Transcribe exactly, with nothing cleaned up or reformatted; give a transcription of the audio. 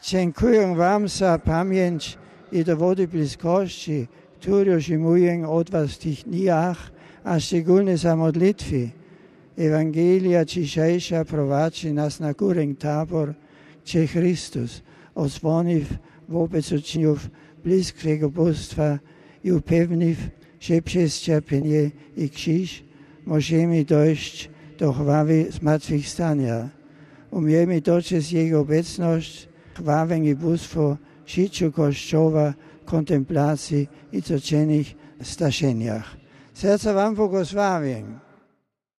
Dziękuję wam za pamięć i dowody bliskości, które otrzymuję od was w tych dniach, a szczególnie za modlitwy. Ewangelia dzisiejsza prowadzi nas na górę Tabor, gdzie Chrystus odzwonił wobec uczniów bliskiego bóstwa i upewnił, że przez cierpienie i krzyż możemy dojść do chwały zmartwychwstania. Umiemy dotrzeć Jego obecność, chwałę i bóstwo w życiu Kościoła, kontemplacji i codziennych zdarzeniach. Serce wam błogosławię.